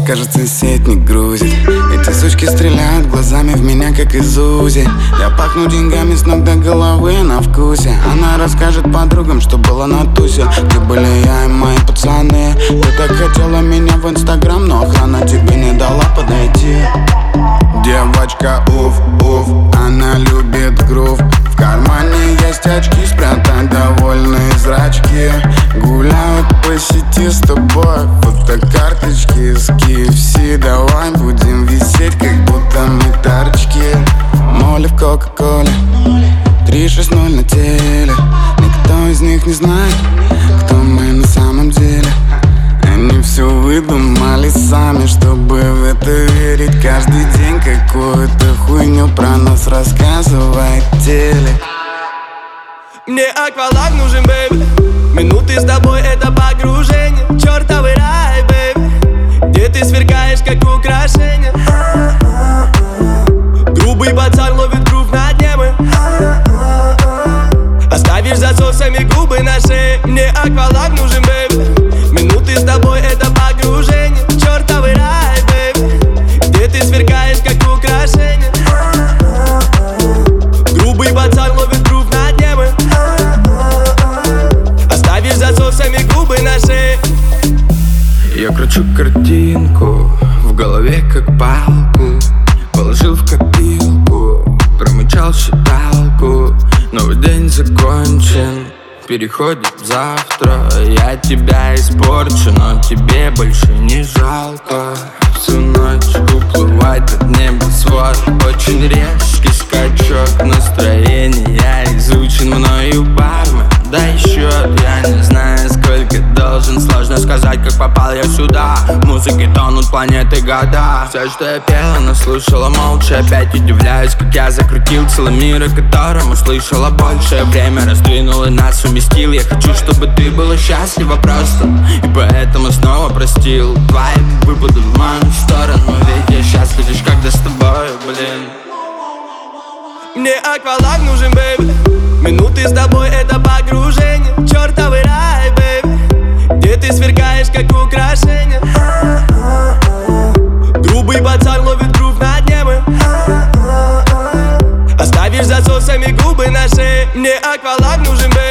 кажется, сеть не грузит. Эти сучки стреляют глазами в меня, как из УЗИ. Я пахну деньгами с ног до головы на вкусе. Она расскажет подругам, что было на тусе, где были я и мои пацаны. Ты так хотела меня в Инстаграм, но охрана тебе не дала подойти. Девочка, уф, она любит грув. В кармане есть очки, спрятать довольные зрачки. Гуляют по сети с тобой фотокарточки с KFC. Давай будем висеть, как будто мы торчки. Моли в Кока-Коле, 360 на теле. Никто из них не знает, кто мы на самом деле. Они все выдумали сами, чтобы в это верить. Каждый день какую-то хуйню про нас рассказывает теле. Мне акваланг нужен, бэйби. Минуты с тобой — это погружение. Чёртовый рай, бэйби, где ты сверкаешь, как украшение. Грубый пацан ловит грув на дне мы. Оставишь засосами губы на шее. Мне акваланг нужен, бэйби. Минуты с тобой — это погружение. Чёртовый рай, бэйби, где ты сверкаешь, как украшение. Грубый пацан ловит грув на дне мы. Оставишь засосами губы на шее. Я кручу картинку в голове, как палку. Положил в копилку, промычал считалку. Новый день закончен, переходит в завтра. Я тебя испорчу, но тебе больше не жалко. Всю ночь уплывать от небосвод. Очень резкий скачок настроения. Изучен мною бармен, дай счет. Я не знаю, сколько должен. Сложно сказать, как попал я сюда. В музыке тонут планеты года. Все, что я пела, но слушала молча. Опять удивляюсь, как я закрутил целый мир, о котором услышала больше. Время раздвинуло нас, уместил. Я хочу, чтобы ты была счастлива просто, и поэтому снова простил. Твои выпады в мою сторону, ведь я счастлив лишь когда с тобой, блин. Мне акваланг нужен, бэйби. Минуты с тобой — это погружение. Чёртовый рай, бэйби, где ты сверкаешь, как украшение. Грубый пацан ловит грув на дне мы. Оставишь засосами губы на шее. Мне акваланг нужен, бэйби.